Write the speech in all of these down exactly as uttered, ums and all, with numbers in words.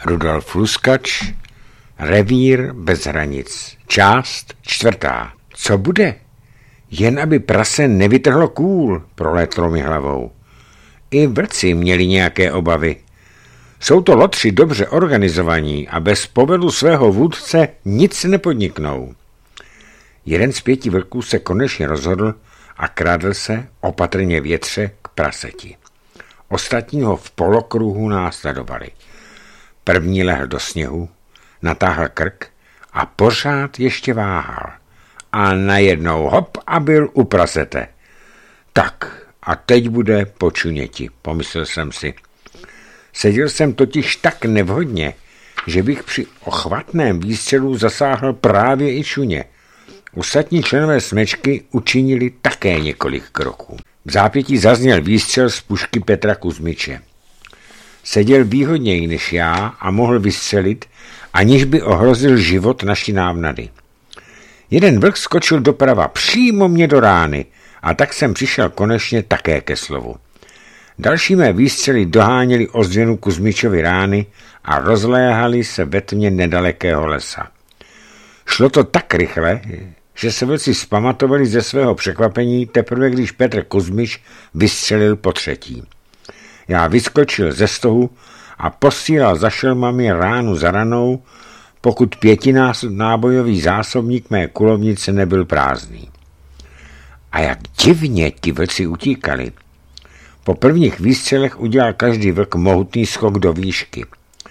Rudolf Luskač, Revír bez hranic, část čtvrtá. Co bude? Jen aby prase nevytrhlo kůl, prolétlo mi hlavou. I vlci měli nějaké obavy. Jsou to lotři dobře organizovaní a bez povedu svého vůdce nic nepodniknou. Jeden z pěti vlků se konečně rozhodl a kradl se opatrně větře k praseti. Ostatní ho v polokruhu následovali. První lehl do sněhu, natáhl krk a pořád ještě váhal. A najednou hop a byl u prasete. Tak a teď bude počuněti, pomyslel jsem si. Seděl jsem totiž tak nevhodně, že bych při ochvatném výstřelu zasáhl právě i šuně. Ostatní členové smečky učinili také několik kroků. V zápětí zazněl výstřel z pušky Petra Kuzmiče. Seděl výhodněji než já a mohl vystřelit, aniž by ohrozil život naší návnady. Jeden vlk skočil doprava přímo mě do rány a tak jsem přišel konečně také ke slovu. Další mé výstřely doháněly ozvěnu Kuzmičovy rány a rozléhaly se ve tmě nedalekého lesa. Šlo to tak rychle, že se vlci zpamatovali ze svého překvapení teprve, když Petr Kuzmič vystřelil po třetí. Já vyskočil ze stohu a posílal za šelmami ránu za ranou, pokud pětinábojový zásobník mé kulovnice nebyl prázdný. A jak divně ti vlci utíkali. Po prvních výstřelech udělal každý vlk mohutný skok do výšky.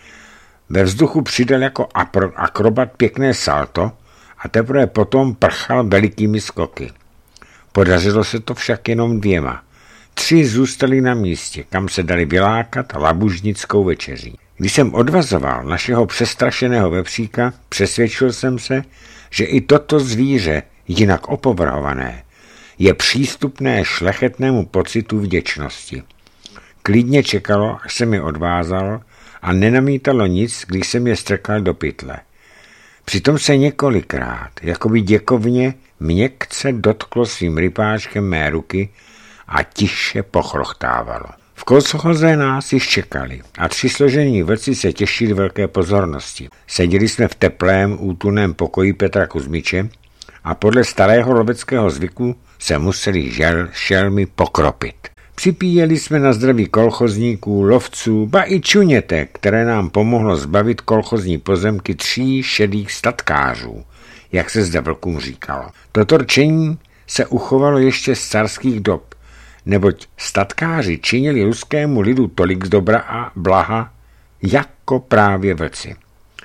Ve vzduchu přidal jako akrobat pěkné salto a teprve potom prchal velikými skoky. Podařilo se to však jenom dvěma. Tři zůstali na místě, kam se dali vylákat labužnickou večeří. Když jsem odvazoval našeho přestrašeného vepříka, přesvědčil jsem se, že i toto zvíře, jinak opovrhované, je přístupné šlechetnému pocitu vděčnosti. Klidně čekalo, až se mi odvázal a nenamítalo nic, když jsem je strkal do pytle. Přitom se několikrát, jakoby děkovně, měkce dotklo svým rypáčkem mé ruky a tiše pochrochtávalo. V kocohoze nás již čekali a tři složení vlci se těšili velké pozornosti. Seděli jsme v teplém, útulném pokoji Petra Kuzmiče a podle starého loveckého zvyku se museli žel, šelmy pokropit. Připíjeli jsme na zdraví kolchozníků, lovců, ba i čuněte, které nám pomohlo zbavit kolchozní pozemky tří šedých statkářů, jak se zde vlkům říkalo. Toto rčení se uchovalo ještě z carských dob, neboť statkáři činili ruskému lidu tolik dobra a blaha, jako právě vlci.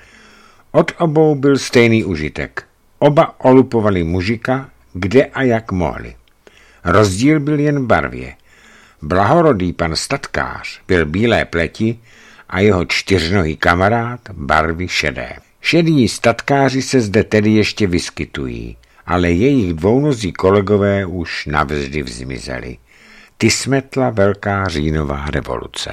Od obou byl stejný užitek. Oba olupovali mužika, kde a jak mohli. Rozdíl byl jen v barvě. Blahorodý pan statkář byl bílé pleti a jeho čtyřnohý kamarád barvy šedé. Šedí statkáři se zde tedy ještě vyskytují, ale jejich dvounozí kolegové už navždy vzmizeli. Ty smetla velká říjnová revoluce.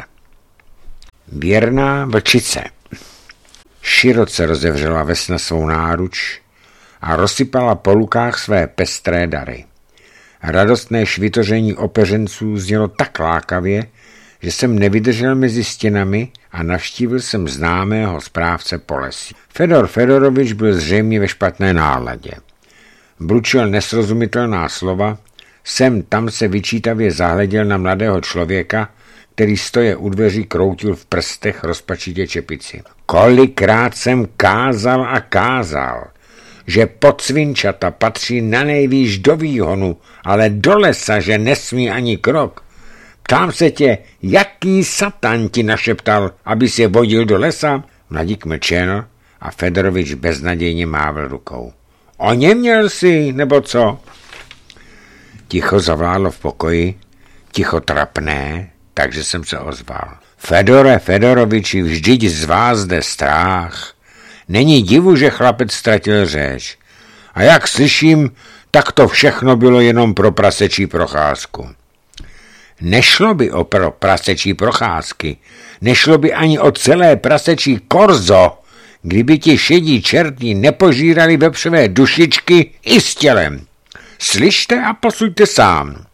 Věrná vlčice. Široce rozevřela vesna svou náruč a rozsypala po lukách své pestré dary. Radostné švitoření opeřenců znělo tak lákavě, že jsem nevydržel mezi stěnami a navštívil jsem známého správce polesí. Fedor Fedorovič byl zřejmě ve špatné náladě. Bručil nesrozumitelná slova, sem tam se vyčítavě zahleděl na mladého člověka, který stoje u dveří kroutil v prstech rozpačitě čepici. Kolikrát jsem kázal a kázal, že podsvinčata patří na nejvýš do výhonu, ale do lesa, že nesmí ani krok. Ptám se tě, jaký satan ti našeptal, aby se vodil do lesa? Mladík mlčel a Fedorovič beznadějně mávl rukou. O něm měl jsi, nebo co? Ticho zavládlo v pokoji, ticho trapné, takže jsem se ozval. Fedore Fedoroviči, vždyť z vás jde strach. Není divu, že chlapec ztratil řeč. A jak slyším, tak to všechno bylo jenom pro prasečí procházku. Nešlo by o pro prasečí procházky, nešlo by ani o celé prasečí korzo, kdyby ti šedí čertí nepožírali vepřové dušičky i s tělem. Slyšte a posuďte sám.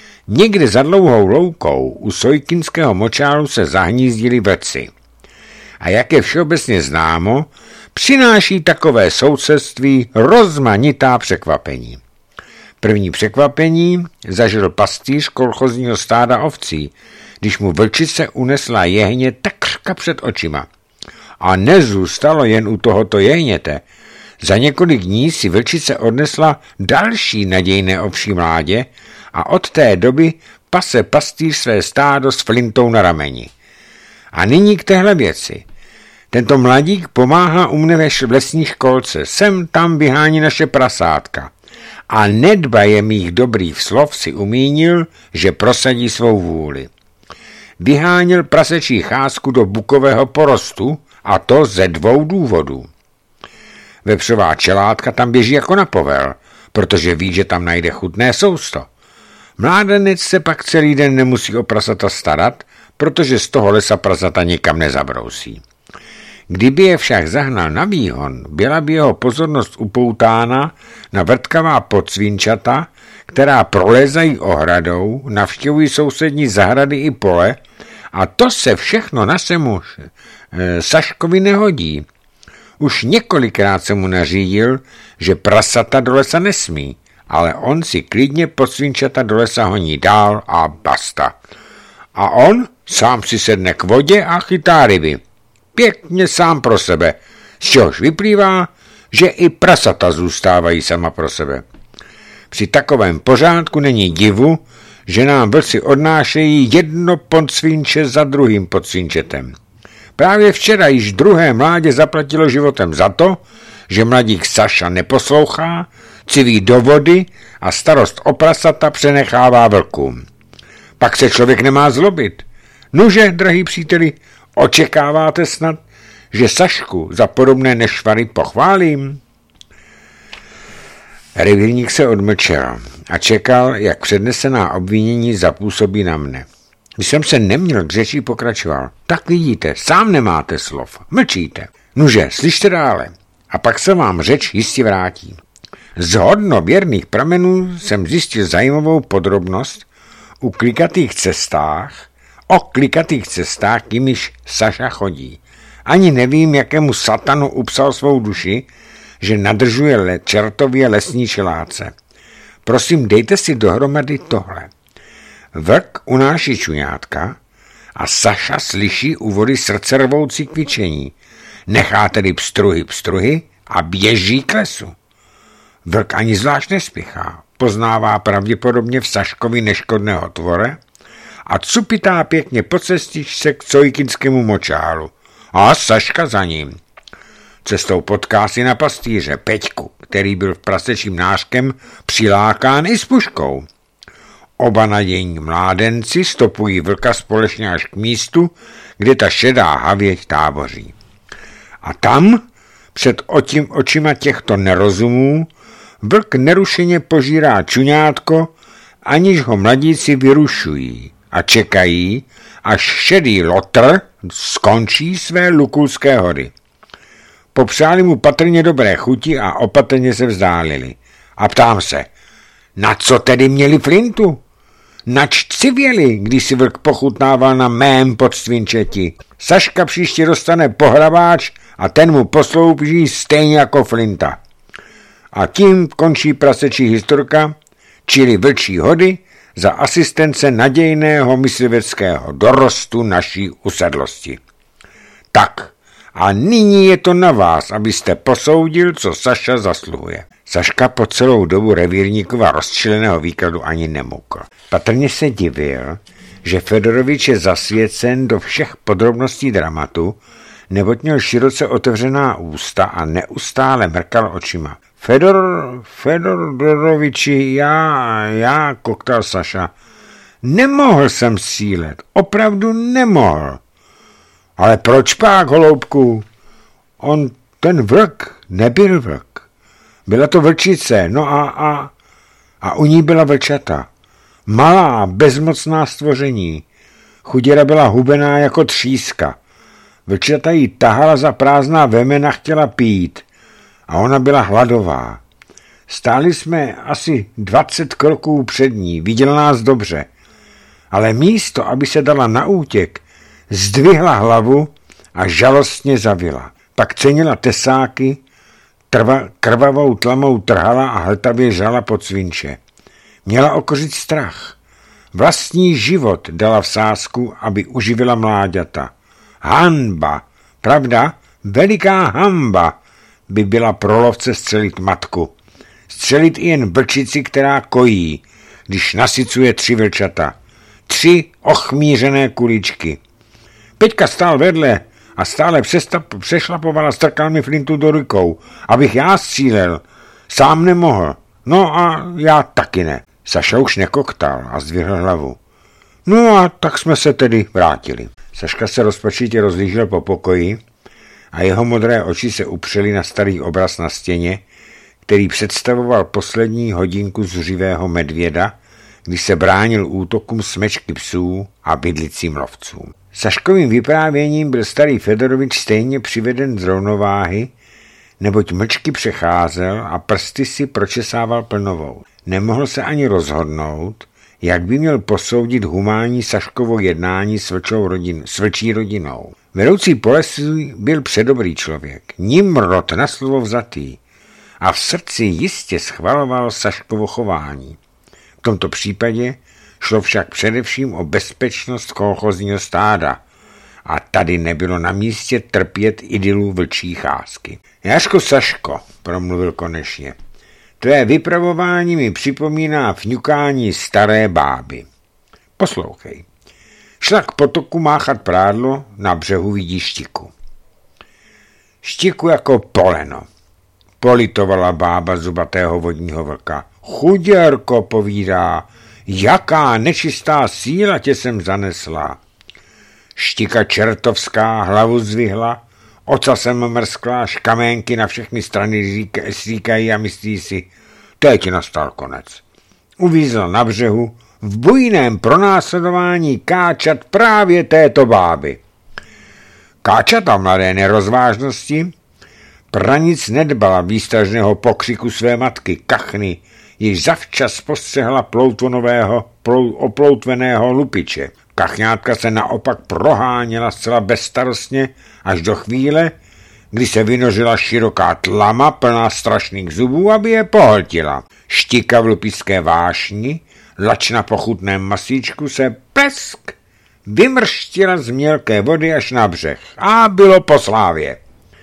Někde za dlouhou loukou u Sojkinského močálu se zahnízdili vlci. A jak je všeobecně známo, přináší takové sousedství rozmanitá překvapení. První překvapení zažil pastýř kolchozního stáda ovcí, když mu vlčice unesla jehně takřka před očima. A nezůstalo jen u tohoto jehněte. Za několik dní si vlčice odnesla další nadějné ovčí mládě a od té doby pase pastýř své stádo s flintou na rameni. A nyní k téhle věci. Tento mladík pomáhá u mne v lesní školce, sem tam vyhání naše prasátka. A nedbaje mých dobrých slov si umínil, že prosadí svou vůli. Vyháněl prasečí cházku do bukového porostu, a to ze dvou důvodů. Vepřová čelátka tam běží jako na povel, protože ví, že tam najde chutné sousto. Mládenec se pak celý den nemusí o prasata starat, protože z toho lesa prasata nikam nezabrousí. Kdyby je však zahnal na výhon, byla by jeho pozornost upoutána na vrtkavá podsvínčata, která prolézají ohradou, navštěvují sousední zahrady i pole, a to se všechno na semu e, Saškovi nehodí. Už několikrát se mu nařídil, že prasata do lesa nesmí, ale on si klidně podsvínčata do lesa honí dál a basta. A on sám si sedne k vodě a chytá ryby. Pěkně sám pro sebe, z čehož vyplývá, že i prasata zůstávají sama pro sebe. Při takovém pořádku není divu, že nám vlci odnášejí jedno podsvínče za druhým podsvínčetem. Právě včera již druhé mládě zaplatilo životem za to, že mladík Saša neposlouchá, civí do vody a starost o prasata přenechává vlkům. Pak se člověk nemá zlobit. Nuže, drahý příteli, očekáváte snad, že Sašku za podobné nešvary pochválím? Revírník se odmlčel a čekal, jak přednesená obvinění zapůsobí na mne. Když jsem se neměl k řeči, pokračoval. Tak vidíte, sám nemáte slov, mlčíte. Nuže, slyšte dále, a pak se vám řeč jistě vrátí. Z hodnověrných pramenů jsem zjistil zajímavou podrobnost u klikatých cestách, o klikatých cestách, jimiž Saša chodí. Ani nevím, jakému satanu upsal svou duši, že nadržuje le, čertově lesní čeláce. Prosím, dejte si dohromady tohle. Vlk unáší čuňátka a Saša slyší u vody srdcervoucí kvičení. Nechá tedy pstruhy pstruhy a běží k lesu. Vlk ani zvlášť nespěchá, poznává pravděpodobně v Saškovi neškodného tvore a cupitá pěkně po cestičce k cojkinskému močálu. A Saška za ním. Cestou potká si na pastýře Peťku, který byl v prasečím nářkem přilákán i s puškou. Oba nadějní mládenci stopují vlka společně až k místu, kde ta šedá havěť táboří. A tam, před očím, očima těchto nerozumů, vlk nerušeně požírá čuňátko, aniž ho mladíci vyrušují a čekají, až šedý lotr skončí své lukulské hody. Popřáli mu patrně dobré chuti a opatrně se vzdálili. A ptám se, na co tedy měli flintu? Nač civěli, když si vlk pochutnával na mém podsvínčeti. Saška příště dostane pohrabáč a ten mu poslouží stejně jako flinta. A tím končí prasečí historka, čili vlčí hody za asistence nadějného mysliveckého dorostu naší usedlosti. Tak, a nyní je to na vás, abyste posoudil, co Saša zasluhuje. Saška po celou dobu revírníkova rozčileného výkladu ani nemukl. Patrně se divil, že Fedorovič je zasvěcen do všech podrobností dramatu, neboť měl široce otevřená ústa a neustále mrkal očima. Fedor, Fedoroviči, já, já, koktal Saša, nemohl jsem sílet, opravdu nemohl. Ale proč pak, holoubku? On, ten vlk, nebyl vlk. Byla to vlčice, no a, a, a u ní byla vlčata. Malá, bezmocná stvoření. Chuděra byla hubená jako tříska. Vlčata jí tahala za prázdná vemena, chtěla pít. A ona byla hladová. Stáli jsme asi dvacet kroků před ní, viděl nás dobře. Ale místo, aby se dala na útěk, zdvihla hlavu a žalostně zavila. Pak cenila tesáky, trva, krvavou tlamou trhala a hltavě žala pod svinče. Měla okořit strach. Vlastní život dala v sázku, aby uživila mláďata. Hanba, pravda, veliká hanba by byla pro lovce střelit matku. Střelit i jen vlčici, která kojí, když nasycuje tři vlčata. Tři ochmířené kuličky. Peťka stál vedle a stále přestap, přešlapovala, strkal mi flintu do rukou, abych já střílel. Sám nemohl. No a já taky ne. Saša už nekoktal a zdvihl hlavu. No a tak jsme se tedy vrátili. Saška se rozpačitě rozlížel po pokoji a jeho modré oči se upřely na starý obraz na stěně, který představoval poslední hodinku zuřivého medvěda, když se bránil útokům smečky psů a bydlicím lovcům. Saškovým vyprávěním byl starý Fedorovič stejně přiveden z rovnováhy, neboť mlčky přecházel a prsty si pročesával plnovou. Nemohl se ani rozhodnout, jak by měl posoudit humánní Saškovo jednání s, rodin, s vlčí rodinou. Vedoucí polesí byl předobrý člověk, Nimrod na slovo vzatý, a v srdci jistě schvaloval Saškovo chování. V tomto případě šlo však především o bezpečnost kolchozního stáda a tady nebylo na místě trpět idylu vlčí cházky. Jaško Saško, promluvil konečně, tvé vypravování mi připomíná fňukání staré báby. Poslouchej. Šla k potoku máchat prádlo, na břehu vidí Štiku. Štiku jako poleno. Politovala bába zubatého vodního vlka. Chuděrko, povídá, jaká nečistá síla tě sem zanesla. Štika čertovská hlavu zvihla, ocasem mrskla, škaménky na všechny strany říkají a myslí si, teď nastal konec. Uvízla na břehu v bujném pronásledování káčat právě této báby. Káčata mladé nerozvážnosti pranic nedbala výstražného pokřiku své matky Kachny, již zavčas postřehla ploutvonového, plou, oploutveného lupiče. Kachňátka se naopak proháněla zcela bezstarostně až do chvíle, kdy se vynořila široká tlama plná strašných zubů, aby je pohltila. Štika v lupické vášni, lačna po chutném masíčku se plesk vymrštila z mělké vody až na břeh a bylo po slávě.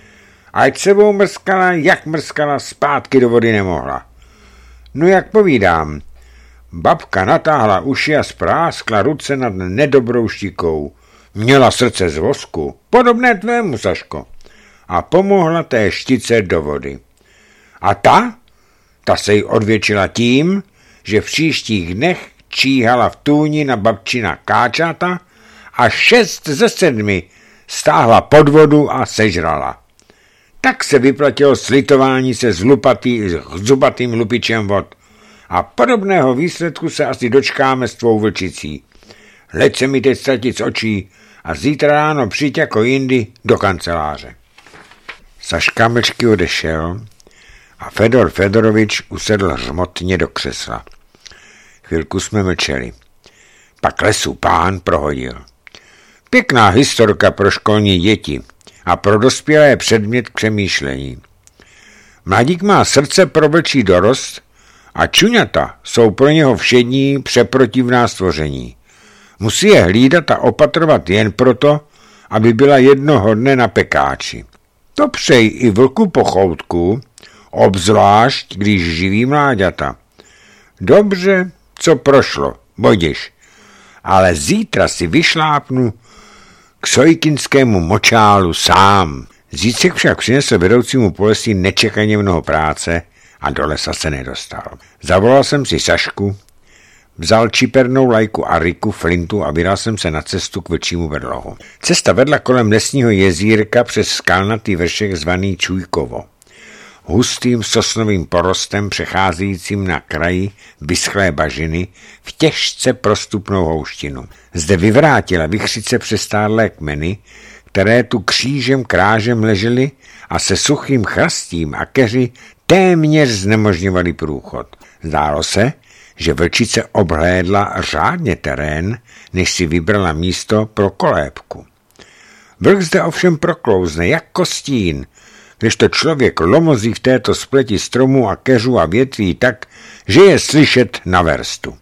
Ať sebou mrskala, jak mrskala, zpátky do vody nemohla. No jak povídám, babka natáhla uši a spráskla ruce nad nedobrou Štikou. Měla srdce z vosku, podobné tvému, Saško, a pomohla té Štice do vody. A ta? Ta se jí odvětšila tím, že v příštích dnech číhala v tůni na babčina káčata a šest ze sedmi stáhla pod vodu a sežrala. Tak se vyplatilo slitování se s, lupatý, s zubatým lupičem vod. A podobného výsledku se asi dočkáme s tvou vlčicí. Hleď se mi teď ztratit z očí a zítra ráno přijď jako jindy do kanceláře. Saška mlčky odešel a Fedor Fedorovič usedl hřmotně do křesla. Chvilku jsme mlčeli. Pak lesu pán prohodil. Pěkná historka pro školní děti a pro dospělé předmět k přemýšlení. Mladík má srdce pro vlčí dorost a čuňata jsou pro něho všední přeprotivná stvoření. Musí je hlídat a opatrovat jen proto, aby byla jednoho dne na pekáči. To přeji i vlku pochoutku, obzvlášť když živí mláďata. Dobře, co prošlo, bodiš, ale zítra si vyšlápnu k sojkinskému močálu sám. Zítřek však přinesl vedoucímu polesí nečekaně mnoho práce a do lesa se nedostal. Zavolal jsem si Sašku, vzal čipernou lajku a Riku, flintu a vydal jsem se na cestu k vlčímu vedlohu. Cesta vedla kolem lesního jezírka přes skalnatý vršek zvaný Čujkovo. Hustým sosnovým porostem přecházejícím na kraji vyschlé bažiny v těžce prostupnou houštinu. Zde vyvrátila vichřice přestárlé kmeny, které tu křížem krážem ležely a se suchým chrastím a keři téměř znemožňovaly průchod. Zdálo se, že vlčice obhlédla řádně terén, než si vybrala místo pro kolébku. Vlk zde ovšem proklouzne, jako stín, kdežto člověk lomozí v této spleti stromů a keřů a větví tak, že je slyšet na verstu.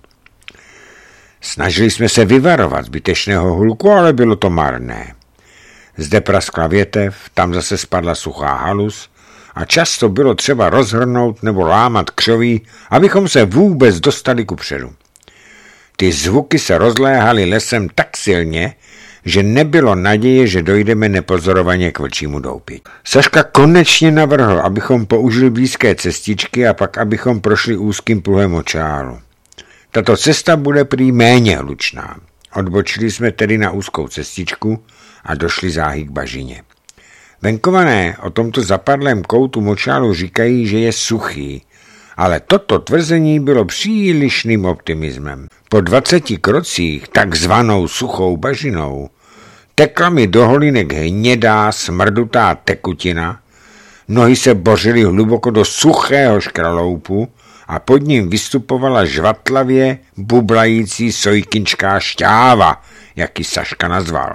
Snažili jsme se vyvarovat zbytečného hluku, ale bylo to marné. Zde praskla větev, tam zase spadla suchá halus a často bylo třeba rozhrnout nebo lámat křoví, abychom se vůbec dostali kupředu. Ty zvuky se rozléhaly lesem tak silně, že nebylo naděje, že dojdeme nepozorovaně k vlčímu doupěti. Saška konečně navrhl, abychom použili blízké cestičky a pak abychom prošli úzkým pluhem močálu. Tato cesta bude prý méně hlučná. Odbočili jsme tedy na úzkou cestičku a došli záhy k bažině. Venkované o tomto zapadlém koutu močálu říkají, že je suchý, ale toto tvrzení bylo přílišným optimismem. Po dvaceti krocích, takzvanou suchou bažinou, tekla mi do holinek hnědá, smrdutá tekutina, nohy se bořily hluboko do suchého škraloupu a pod ním vystupovala žvatlavě bublající sojkinčká šťáva, jak ji Saška nazval.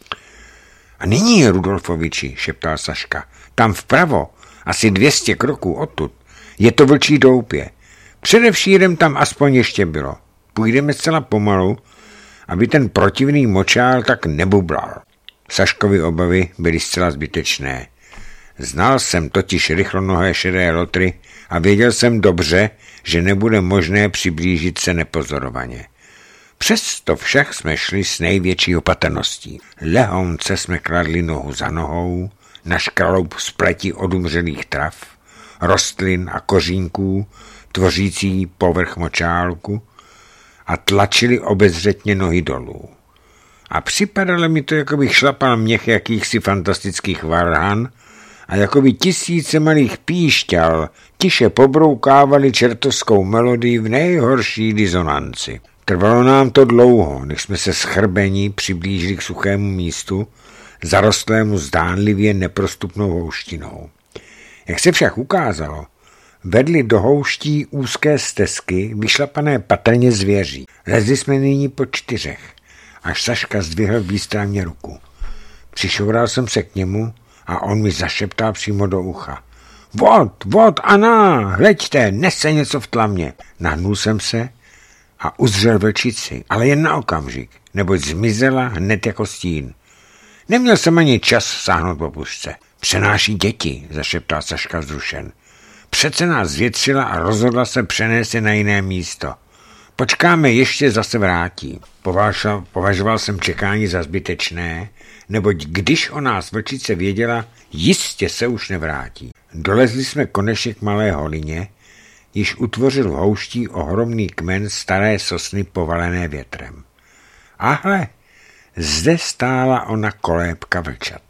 A nyní, Rudolfoviči, šeptal Saška, tam vpravo, asi dvě stě kroků odtud, je to vlčí doupě. Především tam aspoň ještě bylo. Půjdeme zcela pomalu, aby ten protivný močál tak nebublal. Saškovy obavy byly zcela zbytečné. Znal jsem totiž rychlonohé šedé lotry a věděl jsem dobře, že nebude možné přiblížit se nepozorovaně. Přesto však jsme šli s největší opatrností. Lehounce jsme kladli nohu za nohou, na škraloup spletí odumřelých trav, rostlin a kořínků, tvořící povrch močálku, a tlačili obezřetně nohy dolů. A připadalo mi to, jako bych šlapal měch jakýchsi fantastických varhan a jako by tisíce malých píšťal tiše pobroukávali čertovskou melodii v nejhorší disonanci. Trvalo nám to dlouho, než jsme se schrbení přiblížili k suchému místu, zarostlému zdánlivě neprostupnou houštinou. Jak se však ukázalo, vedli do houští úzké stezky, vyšlapané patrně zvěří. Lezli jsme nyní po čtyřech, až Saška zdvihl výstranně ruku. Přišoural jsem se k němu a on mi zašeptal přímo do ucha. Vod, vod, Ana, hleďte, nese něco v tlamě. Nahnul jsem se a uzřel vlčici, ale jen na okamžik, neboť zmizela hned jako stín. Neměl jsem ani čas sáhnout po pušce. Přenáší děti, zašeptal Saška vzrušen. Přece nás zvětřila a rozhodla se přenést na jiné místo. Počkáme, ještě zase vrátí. Považoval, považoval jsem čekání za zbytečné, neboť když o nás vlčice věděla, jistě se už nevrátí. Dolezli jsme konečně k malé holině, již utvořil v houští ohromný kmen staré sosny povalené větrem. Ahle, zde stála ona kolébka vlčat.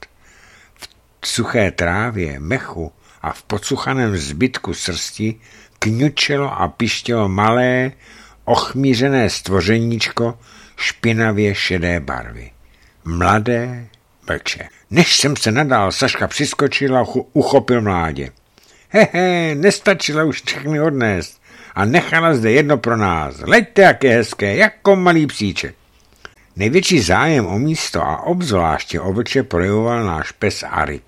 V suché trávě, mechu a v podsuchaném zbytku srsti kňučelo a pištělo malé, ochmířené stvořeníčko špinavě šedé barvy. Mladé vlče. Než jsem se nadal, Saška přiskočila a uchopil mládě. Hehe, nestačila už všechny odnést a nechala zde jedno pro nás. Leďte, jak je hezké, jako malý psíček. Největší zájem o místo a obzvláště o vlče projevoval náš pes Arik.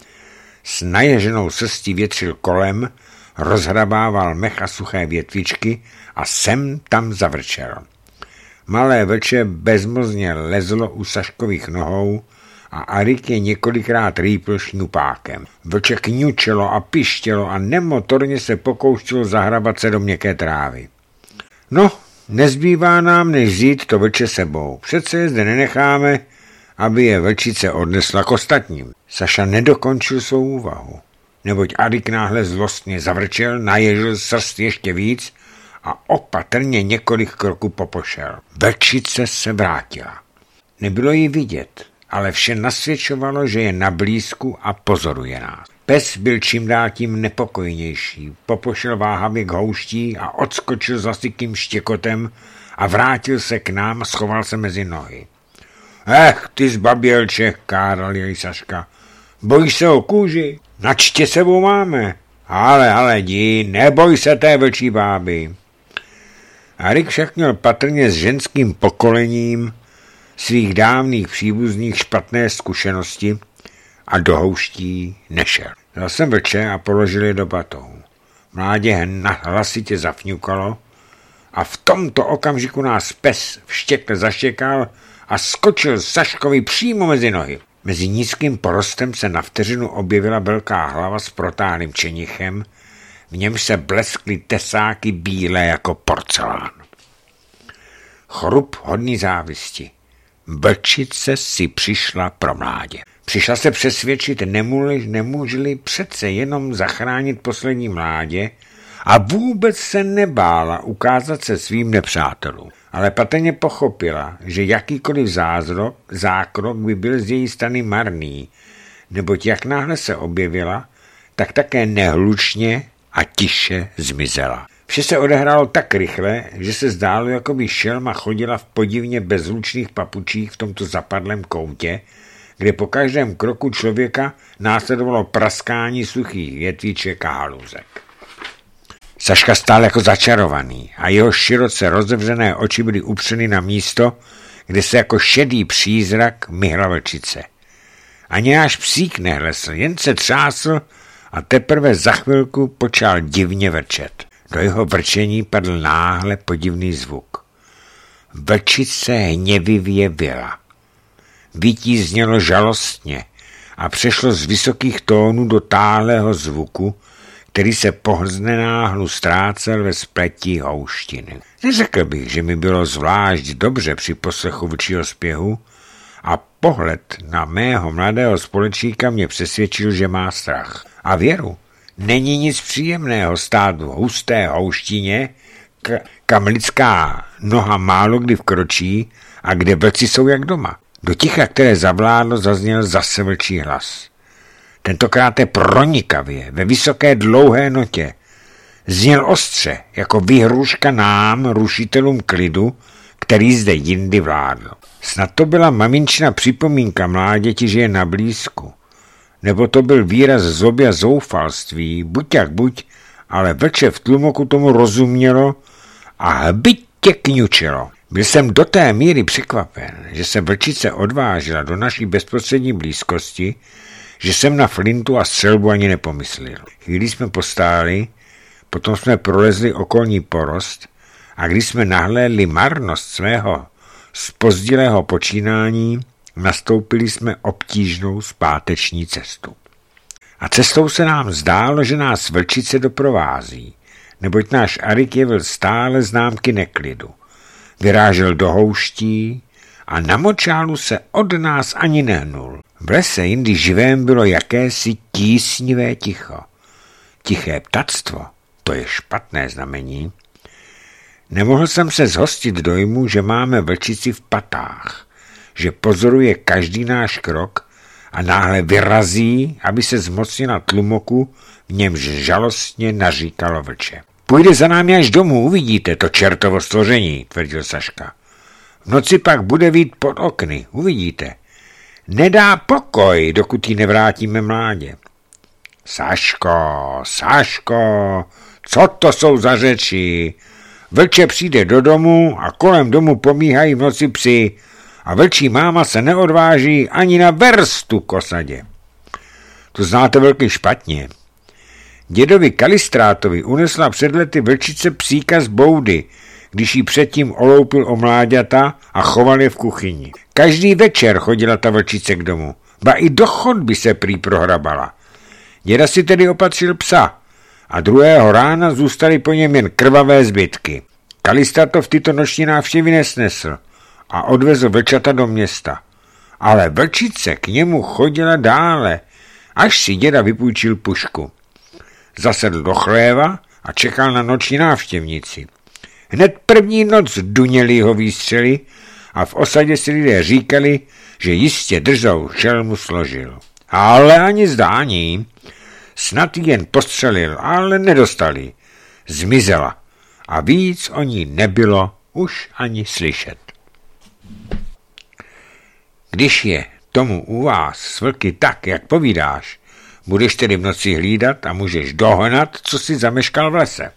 S naježenou srstí větřil kolem, rozhrabával mech a suché větvičky a sem tam zavrčel. Malé vlče bezmozně lezlo u Saškových nohou a Arik je několikrát rýpl šňupákem. Vlče kňučelo a pištělo a nemotorně se pokoušelo zahrabat se do měkké trávy. No, nezbývá nám, než vzít to vlče sebou. Přece je zde nenecháme, aby je vlčice odnesla k ostatním. Saša nedokončil svou úvahu, neboť Arik náhle zlostně zavrčel, naježil srst ještě víc a opatrně několik kroků popošel. Vlčice se vrátila. Nebylo jí vidět, ale vše nasvědčovalo, že je na blízku a pozoruje nás. Pes byl čím dál tím nepokojnější, popošel váhavě k houští a odskočil s hlasitým štěkotem a vrátil se k nám a schoval se mezi nohy. Ech, ty zbabělče, káral jej Saška. Bojíš se o kůži? Načtě sebou máme. Ale, ale, jdi, neboj se té vlčí báby. Arik však měl patrně s ženským pokolením svých dávných příbuzných špatné zkušenosti a do houští nešel. Dal jsem vlče a položil je do batohu. Mládě hlasitě zafňukalo a v tomto okamžiku nás pes vštěkle zaštěkal a skočil Saškovi přímo mezi nohy. Mezi nízkým porostem se na vteřinu objevila velká hlava s protáhlým čenichem, v němž se bleskly tesáky bílé jako porcelán. Chrup hodný závisti. Vlčice si přišla pro mládě. Přišla se přesvědčit, nemůželi přece jenom zachránit poslední mládě a vůbec se nebála ukázat se svým nepřátelům. Ale patrně pochopila, že jakýkoliv zázrok, zákrok by byl z její strany marný, neboť jak náhle se objevila, tak také nehlučně a tiše zmizela. Vše se odehrálo tak rychle, že se zdálo, jako by šelma chodila v podivně bezhlučných papučích v tomto zapadlém koutě, kde po každém kroku člověka následovalo praskání suchých větviček a halůzek. Saška stál jako začarovaný a jeho široce rozevřené oči byly upřeny na místo, kde se jako šedý přízrak myhla vlčice. Ani až psík nehlesl, jen se třásl a teprve za chvilku počal divně vrčet. Do jeho vrčení padl náhle podivný zvuk. Vlčice hněvivě vyla. Vytí znělo žalostně a přešlo z vysokých tónů do táhlého zvuku, který se pohrznenáhlu ztrácel ve spletí houštiny. Neřekl bych, že mi bylo zvlášť dobře při poslechu vlčího zpěvu a pohled na mého mladého společníka mě přesvědčil, že má strach. A věru, není nic příjemného stát v husté houštině, k- kam lidská noha málo kdy vkročí a kde vlci jsou jak doma. Do ticha, které zavládlo, zazněl zase vlčí hlas. Tentokrát je pronikavě, ve vysoké dlouhé notě. Zněl ostře, jako výhrůžka nám, rušitelům klidu, který zde jindy vládl. Snad to byla maminčina připomínka mláděti, že je na blízku. Nebo to byl výraz zloby a zoufalství, buď jak buď, ale vlče v tlumoku tomu rozumělo a hbitě kňučilo. Byl jsem do té míry překvapen, že se vlčice odvážila do naší bezprostřední blízkosti, že jsem na flintu a střelbu ani nepomyslel. Chvíli jsme postáli, potom jsme prolezli okolní porost a když jsme nahlédli marnost svého zpozdilého počínání, nastoupili jsme obtížnou zpáteční cestu. A cestou se nám zdálo, že nás vlčice doprovází, neboť náš Arik jevil stále známky neklidu. Vyrážel do houští a na močálu se od nás ani nehnul. V lese jindy živém bylo jakési tísnivé ticho. Tiché ptactvo, to je špatné znamení. Nemohl jsem se zhostit dojmu, že máme vlčici v patách, že pozoruje každý náš krok a náhle vyrazí, aby se zmocnila tlumoku, v němž žalostně naříkalo vlče. Půjde za námi až domů, uvidíte to čertovo stvoření, tvrdil Saška. V noci pak bude vít pod okny, uvidíte. Nedá pokoj, dokud jí nevrátíme mládě. Saško, Saško, co to jsou za řeči? Vlče přijde do domu a kolem domu pomíhají v noci psi a vlčí máma se neodváží ani na verstu k osadě. To znáte velmi špatně. Dědovi Kalistrátovi unesla před lety vlčice psíka z boudy, když jí předtím oloupil o mláďata a choval je v kuchyni. Každý večer chodila ta vlčice k domu, ba i do chodby se prý prohrabala. Děda si tedy opatřil psa a druhého rána zůstaly po něm jen krvavé zbytky. Kalistratov tyto noční návštěvy nesnesl a odvezl vlčata do města. Ale vlčice k němu chodila dále, až si děda vypůjčil pušku. Zasedl do chléva a čekal na noční návštěvnici. Hned první noc duněli jeho výstřely a v osadě si lidé říkali, že jistě držou šelmu složil. Ale ani zdání. Snad jen postřelil, ale nedostali. Zmizela a víc o ní nebylo už ani slyšet. Když je tomu u vás s vlky tak, jak povídáš, budeš tedy v noci hlídat a můžeš dohnat, co si zameškal v lese.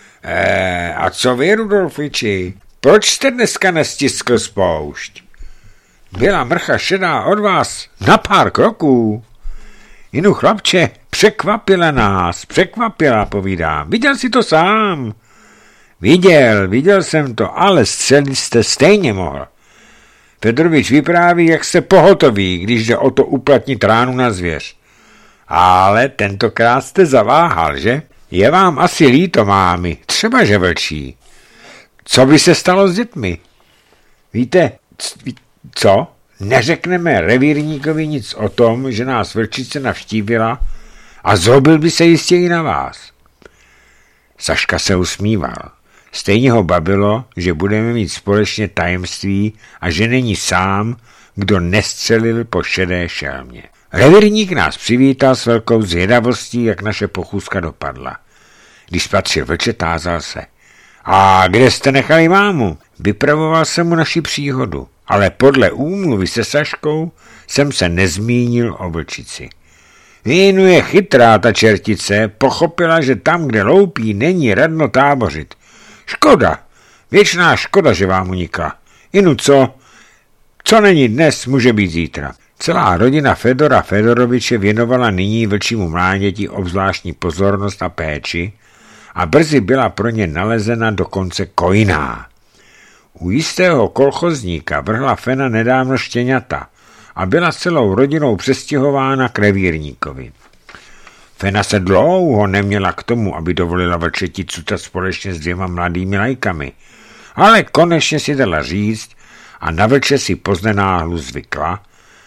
E, a co vy, Rudolfiči? Proč jste dneska nestiskl spoušť? Byla mrcha šedá od vás na pár kroků. Jinu chlapče, překvapila nás, překvapila, povídá. Viděl jsi to sám? Viděl, viděl jsem to, ale střelit jste stejně mohl. Fedorovič vypráví, jak se pohotoví, když jde o to uplatnit ránu na zvěř. Ale tentokrát jste zaváhal, že? Je vám asi líto, mámy, třeba že vlčí. Co by se stalo s dětmi? Víte, co? Neřekneme revírníkovi nic o tom, že nás vlčice navštívila a zlobil by se jistě i na vás. Saška se usmíval. Stejně ho bavilo, že budeme mít společně tajemství a že není sám, kdo nestřelil po šedé šelmě. Revírník nás přivítal s velkou zvědavostí, jak naše pochůzka dopadla. Když spatřil vlče, tázal se. A kde jste nechali mámu? Vypravoval jsem mu naši příhodu, ale podle úmluvy se Saškou jsem se nezmínil o vlčici. Jinu je chytrá ta čertice, pochopila, že tam, kde loupí, není radno tábořit. Škoda, věčná škoda, že vám unikla. Jinu co? Co není dnes, může být zítra. Celá rodina Fedora Fedoroviče věnovala nyní vlčímu mláděti obzvláštní pozornost a péči a brzy byla pro ně nalezena dokonce kojná. U jistého kolchozníka vrhla Fena nedávno štěňata a byla celou rodinou přestěhována k revírníkovi. Fena se dlouho neměla k tomu, aby dovolila vlčeti cucat společně s dvěma mladými lajkami, ale konečně si dala říct a na vlče si poznenáhlu zvykla,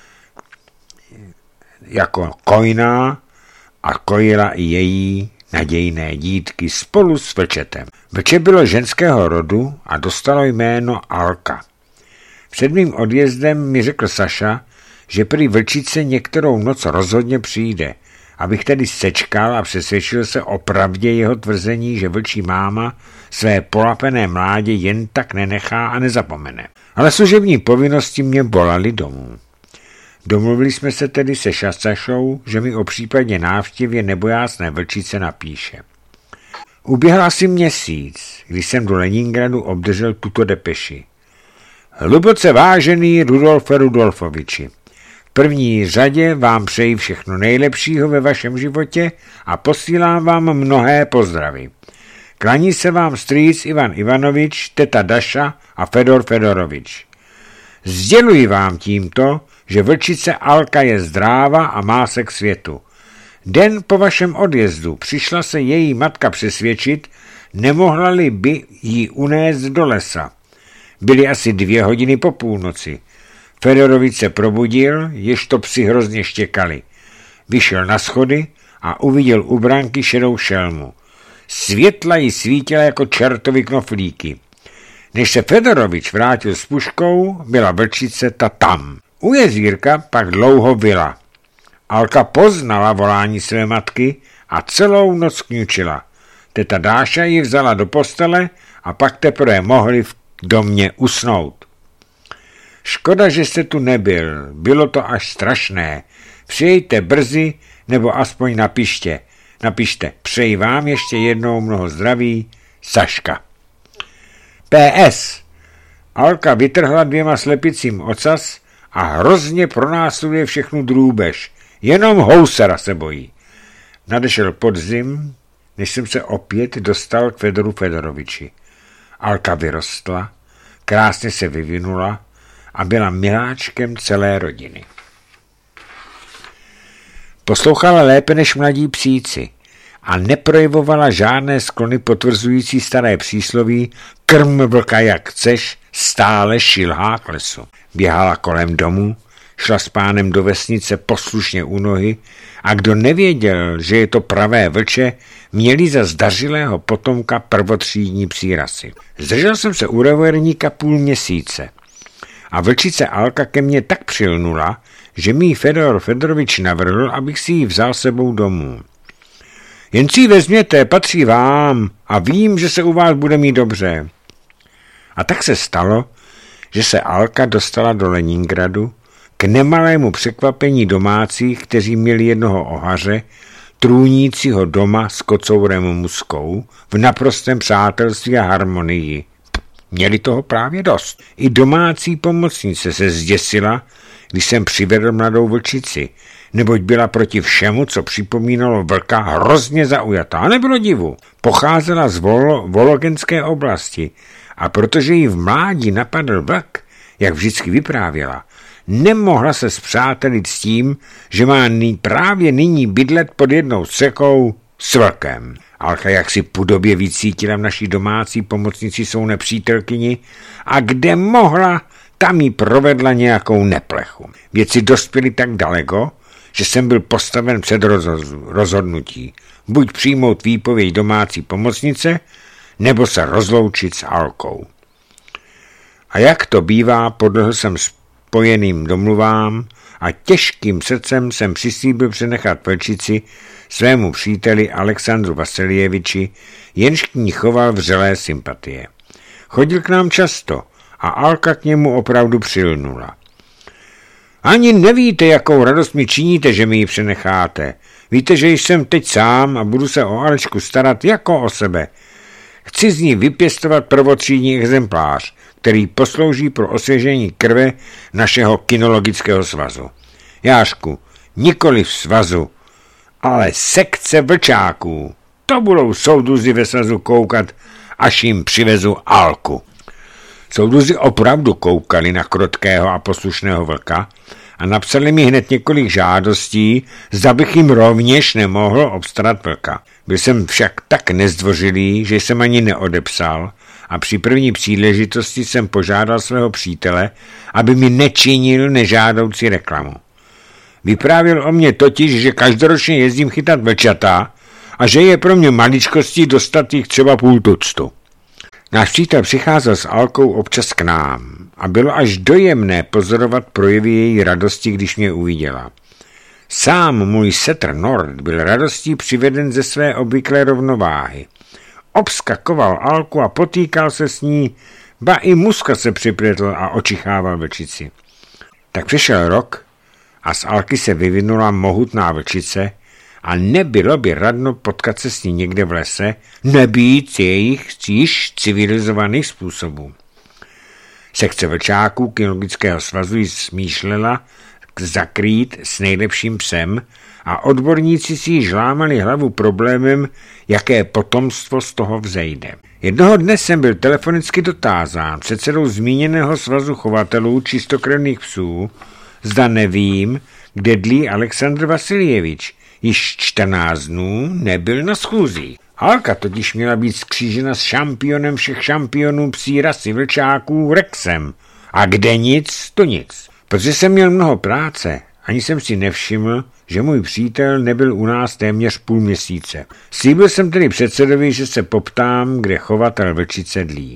jako kojná a kojila i její nadějné dítky spolu s vlčetem. Vlče bylo ženského rodu a dostalo jméno Alka. Před mým odjezdem mi řekl Saša, že prý vlčice některou noc rozhodně přijde, abych tedy sečkal a přesvědčil se o pravdě jeho tvrzení, že vlčí máma své polapené mládě jen tak nenechá a nezapomene. Ale služební povinnosti mě bolaly domů. Domluvili jsme se tedy se Sašou, že mi o případě návštěvě nebojácné vlčice napíše. Uběhl asi měsíc, když jsem do Leningradu obdržel tuto depeši. Hluboce vážený Rudolfe Rudolfoviči, v první řadě vám přeji všechno nejlepšího ve vašem životě a posílám vám mnohé pozdravy. Klaní se vám strýc Ivan Ivanovič, teta Daša a Fedor Fedorovič. Sděluji vám tímto, že vlčice Alka je zdráva a má se k světu. Den po vašem odjezdu přišla se její matka přesvědčit, nemohla-li by jí unést do lesa. Byly asi dvě hodiny po půlnoci. Fedorovič se probudil, jež to psi hrozně štěkali. Vyšel na schody a uviděl u branky šedou šelmu. Světla jí svítila jako čertovi knoflíky. Než se Fedorovič vrátil s puškou, byla vlčice ta tam. U jezírka pak dlouho byla. Alka poznala volání své matky a celou noc kňučila. Teta Dáša ji vzala do postele a pak teprve mohli v domě usnout. Škoda, že jste tu nebyl, bylo to až strašné. Přijďte brzy, nebo aspoň napište. Napište, přeji vám ještě jednou mnoho zdraví, Saška. P S. Alka vytrhla dvěma slepicím ocas a hrozně pronásleduje všechnu drůbež. Jenom housara se bojí. Nadešel podzim, než jsem se opět dostal k Fedoru Fedoroviči. Alka vyrostla, krásně se vyvinula a byla miláčkem celé rodiny. Poslouchala lépe než mladí psíci a neprojevovala žádné sklony potvrzující staré přísloví krm vlka jak chceš, stále šilhá k lesu. Běhala kolem domu, šla s pánem do vesnice poslušně u nohy a kdo nevěděl, že je to pravé vlče, měli za zdařilého potomka prvotřídní přírasy. Zdržel jsem se u revérníka půl měsíce a vlčice Alka ke mně tak přilnula, že mi Fedor Fedorovič navrhl, abych si ji vzal sebou domů. Jen si ji vezměte, patří vám a vím, že se u vás bude mít dobře. A tak se stalo, že se Alka dostala do Leningradu k nemalému překvapení domácích, kteří měli jednoho ohaře, trůnícího doma s kocourem Muskou v naprostém přátelství a harmonii. Měli toho právě dost. I domácí pomocnice se zděsila, když jsem přivedl mladou vlčici, neboť byla proti všemu, co připomínalo vlka, hrozně zaujatá. A nebylo divu. Pocházela z Vol- Vologenské oblasti a protože jí v mládí napadl vlk, jak vždycky vyprávěla, nemohla se spřátelit s tím, že má ní právě nyní bydlet pod jednou střechou s vlkem. Alka jaksi půdobě vycítila v naší domácí pomocnici svou nepřítelkyni a kde mohla, tam jí provedla nějakou neplechu. Věci dospěly tak daleko, že jsem byl postaven před rozhodnutí. Buď přijmout výpověď domácí pomocnice, nebo se rozloučit s Alkou. A jak to bývá, podlehl jsem spojeným domluvám a těžkým srdcem jsem přislíbil přenechat vlčici svému příteli Alexandru Vasiljeviči, jenž k ní choval vřelé sympatie. Chodil k nám často a Alka k němu opravdu přilnula. Ani nevíte, jakou radost mi činíte, že mi ji přenecháte. Víte, že jsem teď sám a budu se o Alečku starat jako o sebe. Chci z ní vypěstovat prvotřídní exemplář, který poslouží pro osvěžení krve našeho kinologického svazu. Jášku, nikoli v svazu, ale sekce vlčáků. To budou soudruzi ve svazu koukat, až jim přivezu Alku. Soudruzi opravdu koukali na krotkého a poslušného vlka a napsali mi hned několik žádostí, zda bych jim rovněž nemohl obstarat vlka. Byl jsem však tak nezdvořilý, že jsem ani neodepsal a při první příležitosti jsem požádal svého přítele, aby mi nečinil nežádoucí reklamu. Vyprávěl o mě totiž, že každoročně jezdím chytat vlčata a že je pro mě maličkostí dostat jich třeba půl tuctu. Náš přítel přicházel s Alkou občas k nám a bylo až dojemné pozorovat projevy její radosti, když mě uviděla. Sám můj setr Nord byl radostí přiveden ze své obvyklé rovnováhy. Obskakoval Alku a potýkal se s ní, ba i Muska se připletl a očichával vlčici. Tak přišel rok a z Alky se vyvinula mohutná vlčice a nebylo by radno potkat se s ní někde v lese, nebýt jejich již civilizovaných způsobů. Sekce vlčáků kinologického svazu ji smýšlela zakrýt s nejlepším psem a odborníci si již lámali hlavu problémem, jaké potomstvo z toho vzejde. Jednoho dne jsem byl telefonicky dotázán předsedou zmíněného svazu chovatelů čistokrevných psů, zda nevím, kde dlí Alexandr Vasiljevič, již čtrnáct dnů nebyl na schůzí. Alka totiž měla být skřížena s šampionem všech šampionů psí rasy vlčáků Rexem. A kde nic, to nic. Protože jsem měl mnoho práce, ani jsem si nevšiml, že můj přítel nebyl u nás téměř půl měsíce. Slíbil jsem tedy předsedovi, že se poptám, kde chovatel vlčice dlí.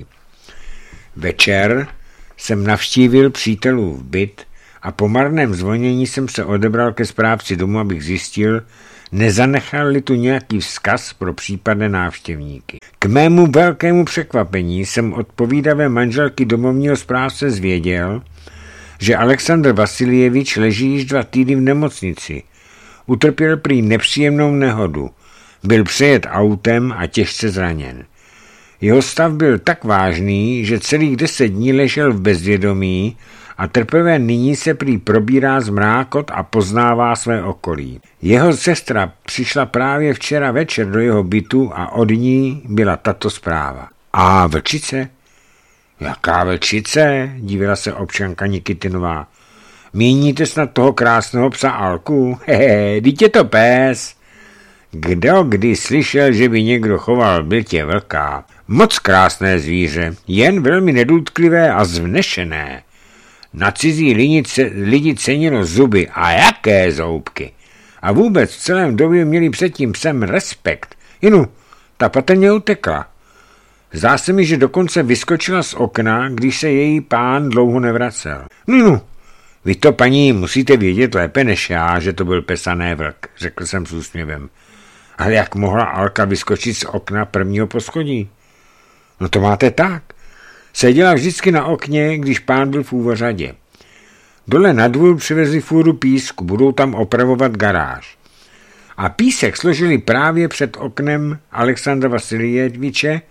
Večer jsem navštívil přítelův byt a po marném zvonění jsem se odebral ke správci domu, abych zjistil, nezanechal-li tu nějaký vzkaz pro případné návštěvníky. K mému velkému překvapení jsem od povídavé manželky domovního správce zvěděl, že Alexandr Vasiljevič leží již dva týdny v nemocnici. Utrpěl prý nepříjemnou nehodu. Byl přejet autem a těžce zraněn. Jeho stav byl tak vážný, že celých deset dní ležel v bezvědomí a teprve nyní se prý probírá z mrákot a poznává své okolí. Jeho sestra přišla právě včera večer do jeho bytu a od ní byla tato zpráva. A vlčice? Jaká vlčice? Divila se občanka Nikitinová. Míníte snad toho krásného psa Alku? Hehe, dítě to pes. Kdo kdy slyšel, že by někdo choval bytě vlka? Moc krásné zvíře, jen velmi nedotklivé a zvnešené. Na cizí lidi, lidi cenilo zuby a jaké zoubky. A vůbec v celém době měli před tím psem respekt. Jinu, ta patrně utekla. Zdá se mi, že dokonce vyskočila z okna, když se její pán dlouho nevracel. No, vy to, paní, musíte vědět lépe než já, že to byl pesaný vlk, řekl jsem s úsměvem. Ale jak mohla Alka vyskočit z okna prvního poschodí? No to máte tak. Seděla vždycky na okně, když pán byl v úvořadě. Dole na dvůr přivezli fůru písku, budou tam opravovat garáž. A písek složili právě před oknem Alexandra Vasiljeviče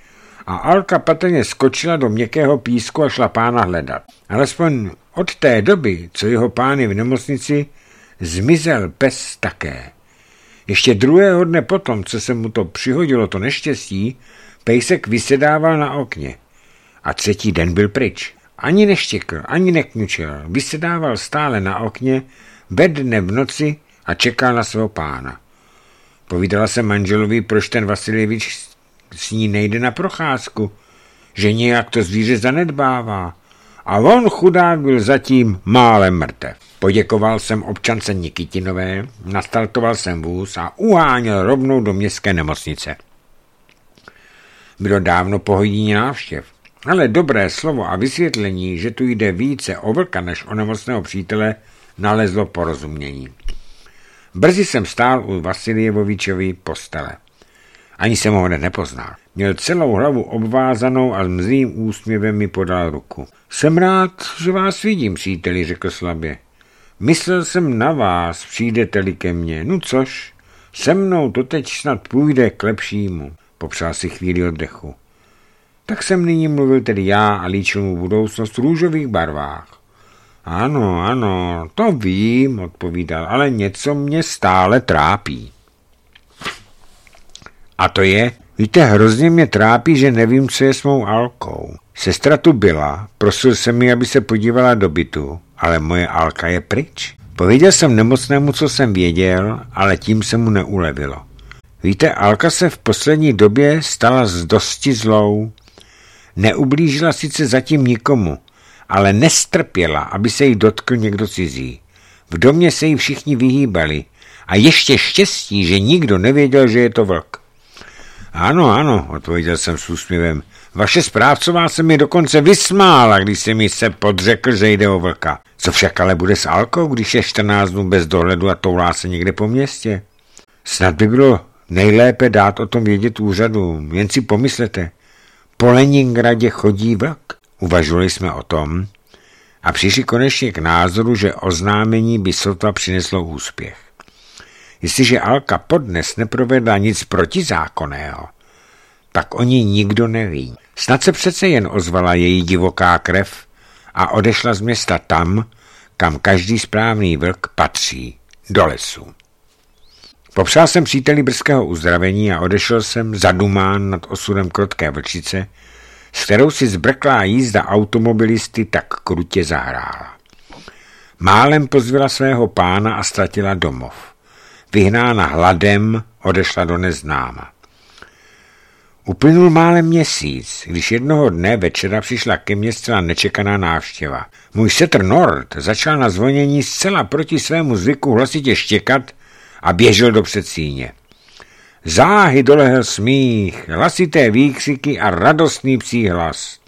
a Alka patrně skočila do měkkého písku a šla pána hledat. Alespoň od té doby, co jeho pán je v nemocnici, zmizel pes také. Ještě druhého dne potom, co se mu to přihodilo, to neštěstí, pejsek vysedával na okně. A třetí den byl pryč. Ani neštěkl, ani nekňučel. Vysedával stále na okně, ve dne v noci a čekal na svého pána. Povídala se manželovi, proč ten Vasiljevič s ní nejde na procházku, že nějak to zvíře zanedbává. A on chudák byl zatím málem mrtev. Poděkoval jsem občance Nikitinové, nastartoval jsem vůz a uháněl rovnou do městské nemocnice. Bylo dávno po hodině návštěv, ale dobré slovo a vysvětlení, že tu jde více o vlka než o nemocného přítele, nalezlo porozumění. Brzy jsem stál u Vasiljevovičovy postele. Ani jsem ho hned nepoznal. Měl celou hlavu obvázanou a s mzým úsměvem mi podal ruku. Jsem rád, že vás vidím, příteli, řekl slabě. Myslel jsem na vás, přijdete-li ke mně. No což, se mnou to teď snad půjde k lepšímu. Popřál si chvíli oddechu. Tak jsem nyní mluvil tedy já a líčil mu budoucnost v růžových barvách. Ano, ano, to vím, odpovídal, ale něco mě stále trápí. A to je, víte, hrozně mě trápí, že nevím, co je s mou Alkou. Sestra tu byla, prosil jsem mi, aby se podívala do bytu, ale moje Alka je pryč. Pověděl jsem nemocnému, co jsem věděl, ale tím se mu neulevilo. Víte, Alka se v poslední době stala z dosti zlou. Neublížila sice zatím nikomu, ale nestrpěla, aby se jí dotkl někdo cizí. V domě se jí všichni vyhýbali a ještě štěstí, že nikdo nevěděl, že je to vlk. Ano, ano, odpověděl jsem s úsměvem. Vaše správcová se mi dokonce vysmála, když se mi se podřekl, že jde o vlka. Co však ale bude s Alkou, když je čtrnáct dnů bez dohledu a toulá se někde po městě? Snad by bylo nejlépe dát o tom vědět úřadům. Jen si pomyslete, po Leningradě chodí vlk. Uvažovali jsme o tom a přišli konečně k názoru, že oznámení by sotva přineslo úspěch. Jestliže Alka podnes neprovedla nic protizákonného, tak o ní nikdo neví. Snad se přece jen ozvala její divoká krev a odešla z města tam, kam každý správný vlk patří, do lesu. Popřál jsem příteli brzkého uzdravení a odešel jsem zadumán nad osudem krotké vlčice, s kterou si zbrklá jízda automobilisty tak krutě zahrála. Málem pozvila svého pána a ztratila domov. Vyhnána hladem, odešla do neznáma. Uplynul málem měsíc, když jednoho dne večera přišla ke mně zcela nečekaná návštěva. Můj setr Nord začal na zvonění zcela proti svému zvyku hlasitě štěkat a běžel do předsíně. Záhy dolehl smích, hlasité výkřiky a radostný psí hlas.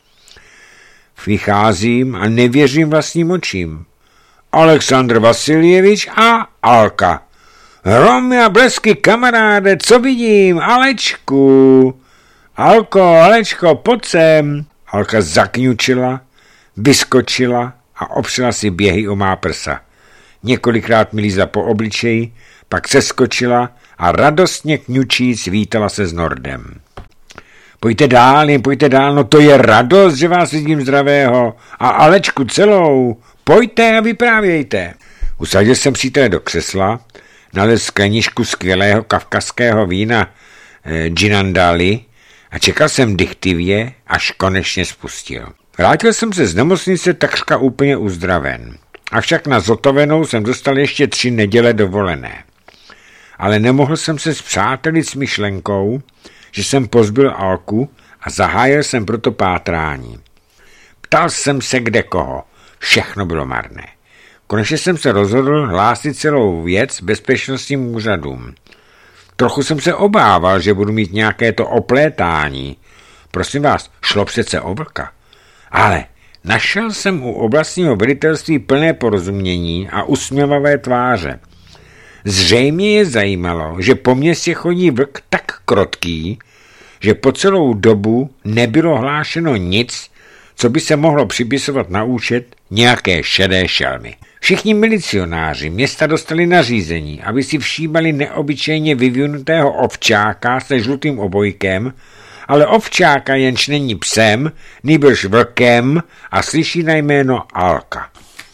Vycházím a nevěřím vlastním očím. Aleksandr Vasiljevič a Alka. Hromy a blesky, kamaráde, co vidím? Alečku! Alko, Alečko, pojď sem! Alka zakňučila, vyskočila a opřela si běhy o má prsa. Několikrát mi lízla po obličeji, pak seskočila a radostně kňučíc vítala se s Nordem. Pojďte dál, jen pojďte dál, no to je radost, že vás vidím zdravého. A Alečku celou, pojďte a vyprávějte. Usadil jsem přítele do křesla, nalez skleničku skvělého kavkazského vína e, Džinandali a čekal jsem dychtivě, až konečně spustil. Vrátil jsem se z nemocnice takřka úplně uzdraven. Avšak na zotovenou jsem dostal ještě tři neděle dovolené. Ale nemohl jsem se spřátelit s myšlenkou, že jsem pozbyl Alku a zahájil jsem proto pátrání. Ptal jsem se kde koho. Všechno bylo marné. Konečně jsem se rozhodl hlásit celou věc bezpečnostním úřadům. Trochu jsem se obával, že budu mít nějaké to oplétání. Prosím vás, šlo přece o vlka. Ale našel jsem u oblastního velitelství plné porozumění a usměvavé tváře. Zřejmě je zajímalo, že po městě chodí vlk tak krotký, že po celou dobu nebylo hlášeno nic, co by se mohlo připisovat na účet nějaké šedé šelmy. Všichni milicionáři města dostali nařízení, aby si všímali neobyčejně vyvinutého ovčáka se žlutým obojkem ale ovčáka jenž není psem, nýbrž vlkem a slyší na jméno Alka.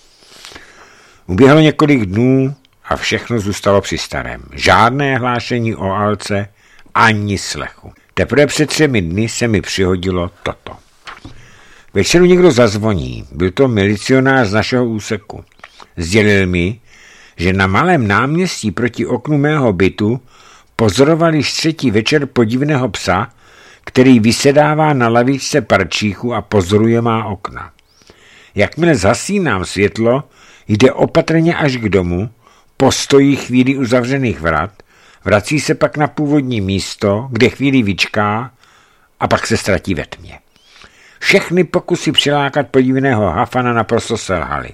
Uběhlo několik dnů a všechno zůstalo při starém. Žádné hlášení o Alce, ani slechu. Teprve před třemi dny se mi přihodilo toto. Večeru někdo zazvoní, byl to milicionář z našeho úseku. Sdělil mi, že na malém náměstí proti oknu mého bytu pozorovali již třetí večer podivného psa, který vysedává na lavičce parčíchu a pozoruje má okna. Jakmile zhasínám světlo, jde opatrně až k domu, postojí chvíli u zavřených vrat, vrací se pak na původní místo, kde chvíli vyčká a pak se ztratí ve tmě. Všechny pokusy přilákat podivného hafana naprosto selhaly.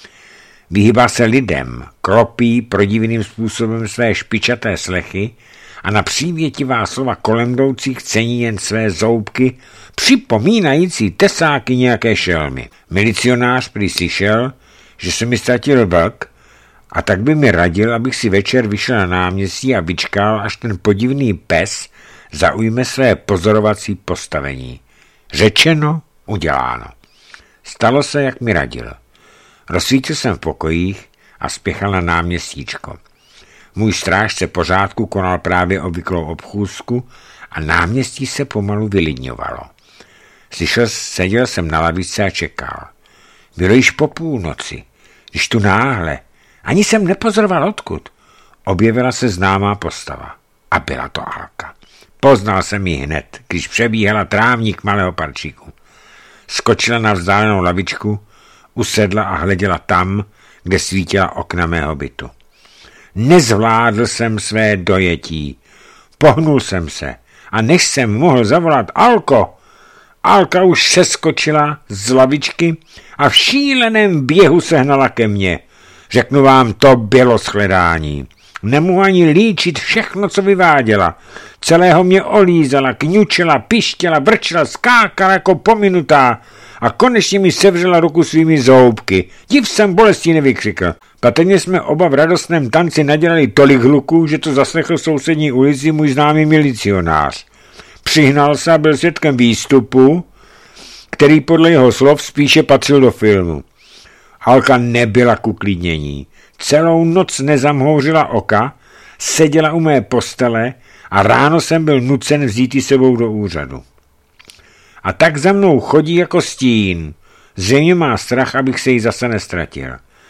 Vyhýbá se lidem, klopí prodivným způsobem své špičaté slechy a na přívětivá slova kolem jdoucích cení jen své zoubky, připomínající tesáky nějaké šelmy. Milicionář prý slyšel, že se mi ztratil vlk, a tak by mi radil, abych si večer vyšel na náměstí a vyčkal, až ten podivný pes zaujme své pozorovací postavení. Řečeno, uděláno. Stalo se, jak mi radil. Rozsvítil jsem v pokojích a spěchal na náměstíčko. Můj strážce pořádku konal právě obvyklou obchůzku a náměstí se pomalu vylidňovalo. Slyšel, seděl jsem na lavici a čekal. Bylo již po půlnoci, když tu náhle, ani jsem nepozoroval odkud, objevila se známá postava. A byla to Alka. Poznal jsem ji hned, když přebíhala trávník malého parčíku. Skočila na vzdálenou lavičku, usedla a hleděla tam, kde svítila okna mého bytu. Nezvládl jsem své dojetí. Pohnul jsem se a než jsem mohl zavolat Alko, Alka už seskočila z lavičky a v šíleném běhu se hnala ke mně. Řeknu vám, to bylo shledání. Nemohu ani líčit všechno, co vyváděla. Celého mě olízala, kňučela, pištěla, vrčela, skákala jako pominutá a konečně mi sevřela ruku svými zoubky. Div jsem bolestí nevykřikl. Patrně jsme oba v radostném tanci nadělali tolik hluků, že to zaslechl v sousední ulici můj známý milicionář. Přihnal se a byl svědkem výstupu, který podle jeho slov spíše patřil do filmu. Alka nebyla k uklidnění. Celou noc nezamhouřila oka, seděla u mé postele a ráno jsem byl nucen vzít ji sebou do úřadu. A tak za mnou chodí jako stín. Zřejmě má strach, abych se jí zase nestratil.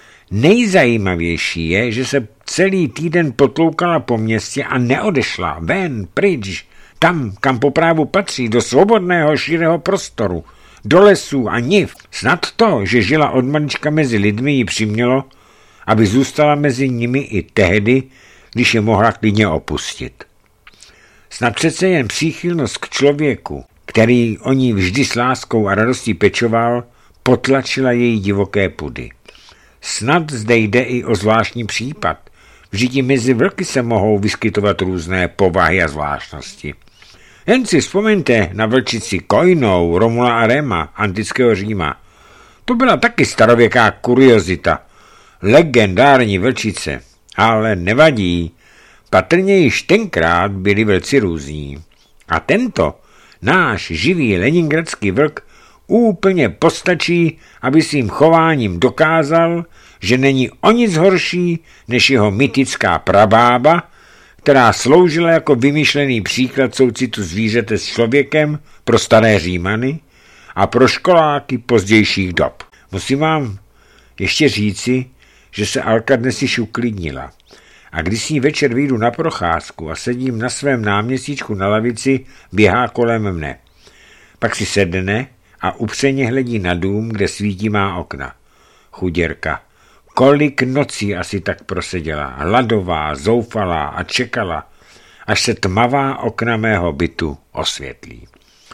Nejzajímavější je, že se celý týden potloukala po městě a neodešla ven, pryč, tam, kam po právu patří, do svobodného širého prostoru, do lesů a niv. Snad to, že žila od malička mezi lidmi, ji přimělo, aby zůstala mezi nimi i tehdy, když je mohla klidně opustit. Snad přece jen příchylnost k člověku, který o ní vždy s láskou a radostí pečoval, potlačila její divoké pudy. Snad zde jde i o zvláštní případ. Vždyť i mezi vlky se mohou vyskytovat různé povahy a zvláštnosti. Jen si vzpomeňte na vlčici Kojnou, Romula a Rema, antického Říma. To byla taky starověká kuriozita. Legendární vlčice. Ale nevadí. Patrně již tenkrát byli vlci různí. A tento, náš živý leningradský vlk, úplně postačí, aby svým chováním dokázal, že není o nic horší než jeho mytická prabába, která sloužila jako vymyšlený příklad soucitu zvířete s člověkem pro staré Římany a pro školáky pozdějších dob. Musím vám ještě říci, že se Alka dnes již uklidnila. A když s ní večer vyjdu na procházku a sedím na svém náměstíčku na lavici, běhá kolem mne. Pak si sedne a upřeně hledí na dům, kde svítí má okna. Chuděrka. Kolik nocí asi tak proseděla, hladová, zoufalá a čekala, až se tmavá okna mého bytu osvětlí.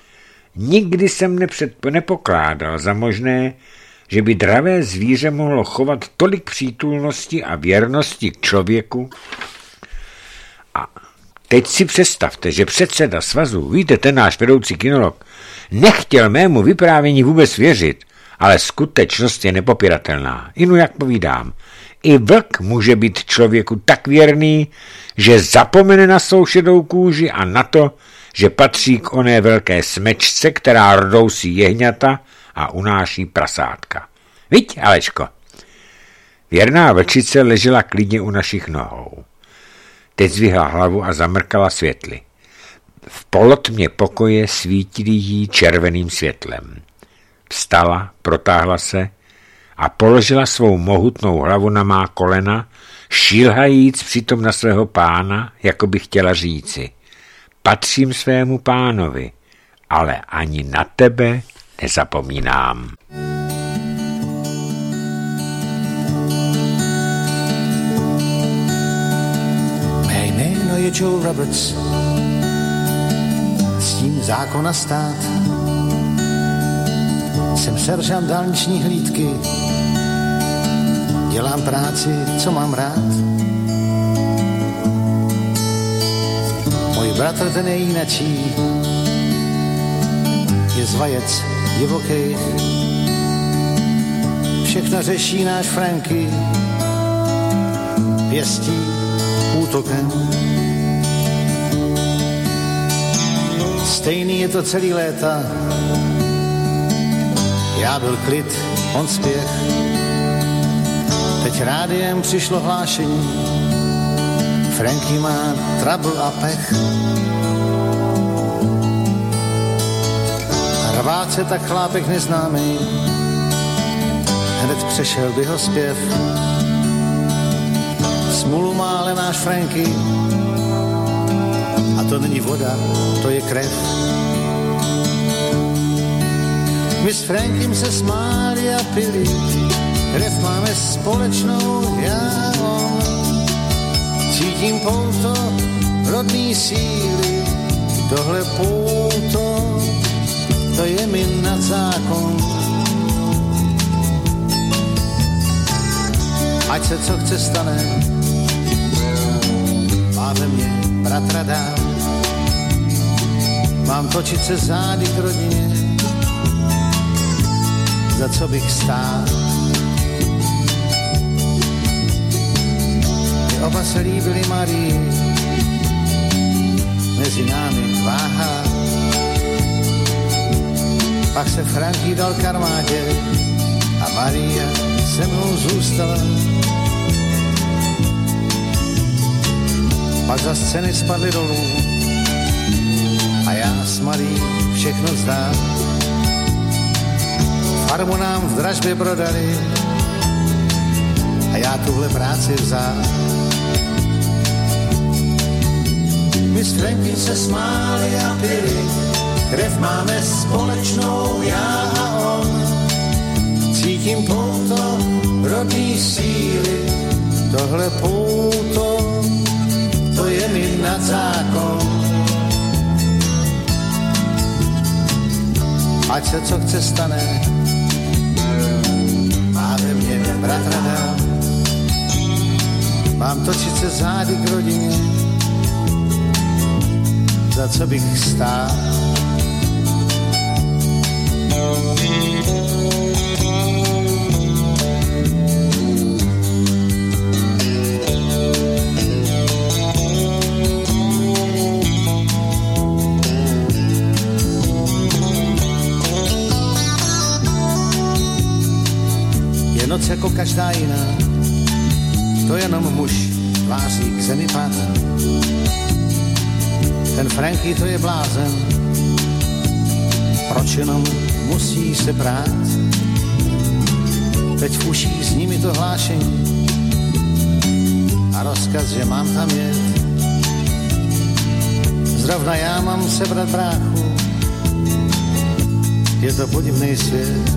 Nikdy jsem nepřed, nepokládal za možné, že by dravé zvíře mohlo chovat tolik přítulnosti a věrnosti k člověku. A teď si představte, že předseda svazu, víte, ten náš vedoucí kinolog, nechtěl mému vyprávění vůbec věřit, ale skutečnost je nepopiratelná. Inu jak povídám, i vlk může být člověku tak věrný, že zapomene na svou šedou kůži a na to, že patří k oné velké smečce, která rdousí jehňata a unáší prasátka. Viď, Aleško? Věrná vlčice ležela klidně u našich nohou. Teď zvihla hlavu a zamrkala světly. V polotmě pokoje svítili jí červeným světlem. Vstala, protáhla se a položila svou mohutnou hlavu na má kolena, šílhajíc přitom na svého pána, jako by chtěla říci: patřím svému pánovi, ale ani na tebe nezapomínám. Mé jméno je Joe Roberts, s tím zákona stát. Jsem seržant dálniční hlídky, dělám práci, co mám rád. Můj bratr, ten je jinačí, je zvajec divokej. Všechno řeší náš Franky, pěstí útokem. Stejný je to celý léta, já byl klid, on spěch. Teď rádiem přišlo hlášení, Franky má trouble a pech. Rváce tak chlápek neznámý, hned přešel by ho zpěv. Smůlu má ale náš Franky, a to není voda, to je krev. My s Frankem se smáli a pili, krev máme společnou, já on. Cítím pouto rodný síly, tohle pouto, to je mi nad zákon. Ať se co chce stane, má ve mně bratra dál. Mám točit se zády k rodině, za co bych stál. My oba se líbili Marii, mezi námi váha. Pak se Franky dal k armádě a Maria se mnou zůstala. Pak za scény spadly dolů a já s Marií všechno vzdám. Farmu nám v dražbě prodali a já tuhle práci vzal. My s Franky se smáli a pili, krev máme společnou, já a on. Cítím pouto rodný síly, tohle pouto, to je mi nad zákon. Ať se co chce stane, má ve mně bratra dál. Mám točit se zády k rodině, za co bych stál. Je noc jako každá jiná, to jenom muž tváří k zemi pad. Ten Franky to je blázen, proč jenom musí se prát. Teď v uších s nimi to hlášení a rozkaz, že mám tam jet. Zrovna já mám sebrat bráchu, je to podivný svět.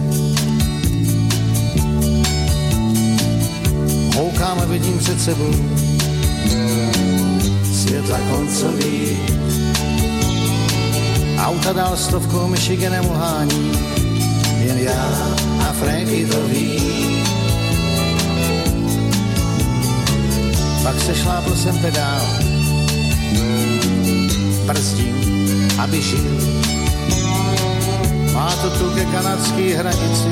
Houkám a vidím před sebou světla koncový. Auta dál stovkou Michiganem uhání, jen já a Franky to ví. Pak se šlápl jsem pedál, brzdím, aby žil. Má to tu ke kanadský hranici,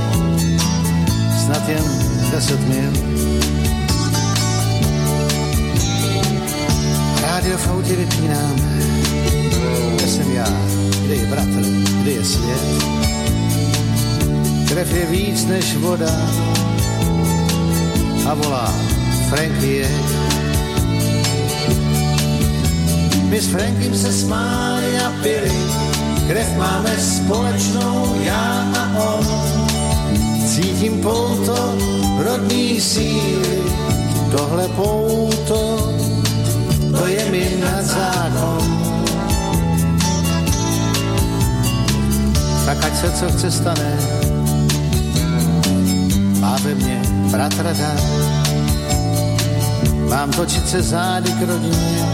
snad jen deset mil. Rádio v autě vypínám, kde je bratr, kde je svět. Krev je víc než voda a volá Frankie. My s Frankiem se smáli a pili, krev máme společnou, já a on. Cítím pouto rodný síly, tohle pouto, to je mi nad zákon. Tak ať se co chce stane, má ve mně bratra dát. Mám točit se zády k rodině,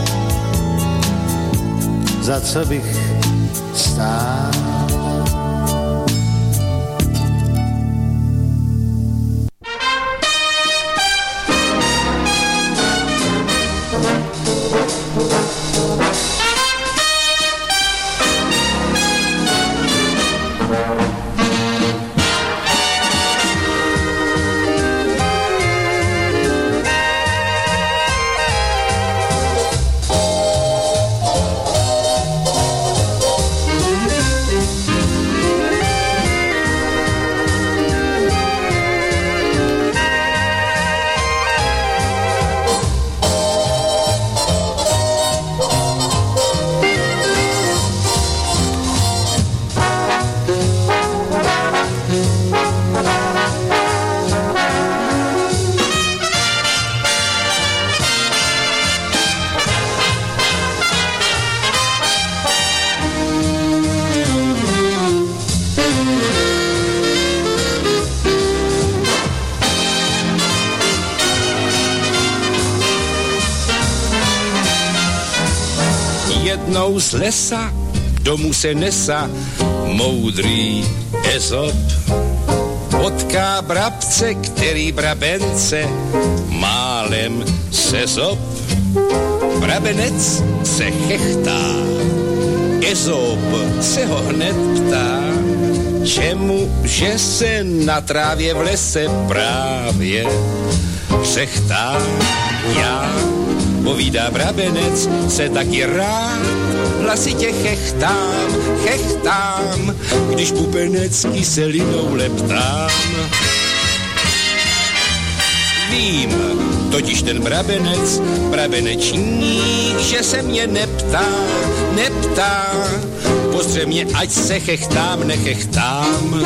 za co bych stál. Jednou z lesa domů se nesa moudrý Ezop. Potká brabce, který brabence málem se zob. Brabenec se chechtá, Ezop se ho hned ptá, čemu, že se na trávě v lese právě řechtá. Já, povídá brabenec, se taky rád hlasitě chechtám, chechtám, když bubenec kyselinou leptám. Vím, totiž ten brabenec, brabenečník, že se mě neptá, neptá, postře mě, ať se chechtám, nechechtám.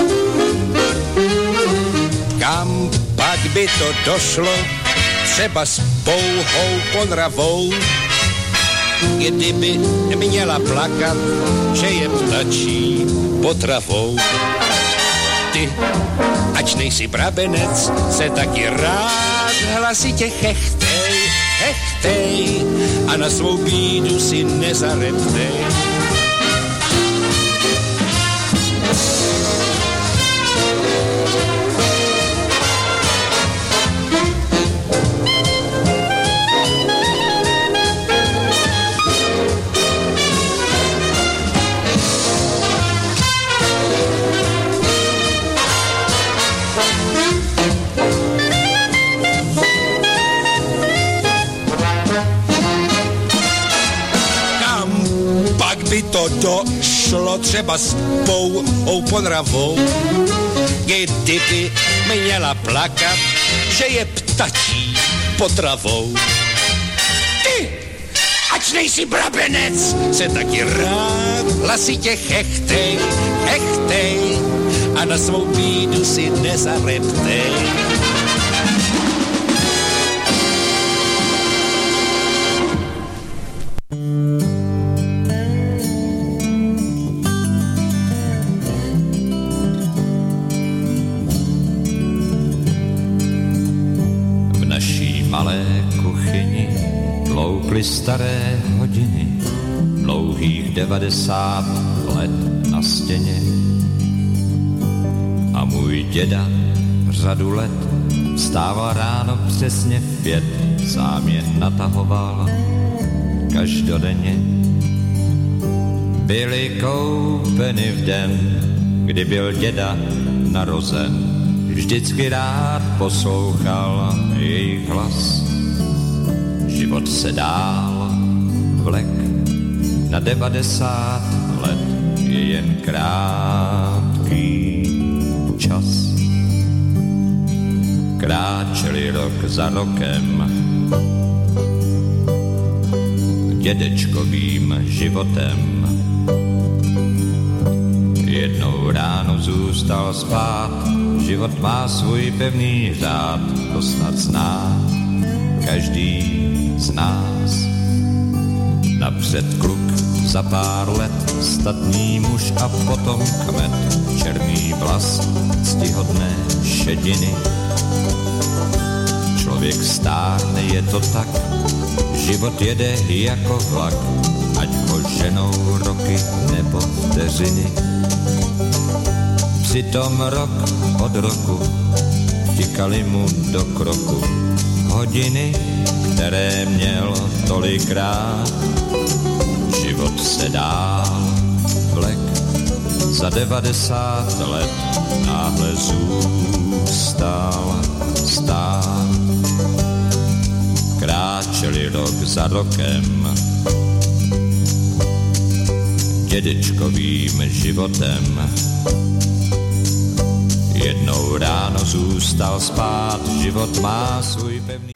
Kam pak by to došlo, třeba s pouhou ponravou, kdyby měla plakat, že je ptačí potravou. Ty, ač nejsi brabenec, se taky rád hlasitě chechtej, chechtej a na svou bídu si nezareptej. By to došlo třeba s pouhou ponravou, kdyby měla plakat, že je ptačí potravou. Ty, ač nejsi brabenec, se taky rád hlasitě chechtej, chechtej a na svou bídu si nezareptej. Staré hodiny, dlouhých devadesát let na stěně. A můj děda řadu let vstával ráno přesně v pět, sám je natahoval každodenně. Byly koupeny v den, kdy byl děda narozen, vždycky rád poslouchal jejich hlas. Život se dál vlek na devadesát let, je jen krátký čas. Kráčeli rok za rokem dědečkovým životem. Jednou ráno zůstal spát, život má svůj pevný řád, to snad zná každý z nás. Napřed kluk, za pár let statný muž a potom kmet, černý vlas, ctihodné šediny. Člověk stárne, je to tak, život jede jako vlak, ať ho ženou roky nebo vteřiny. Přitom rok od roku vtikaly mu do kroku hodiny, které měl tolikrát. Život se dál vlek, za devadesát let náhle zůstal stát. Kráčeli rok za rokem dědečkovým životem. Jednou ráno zůstal spát, život má svůj pevný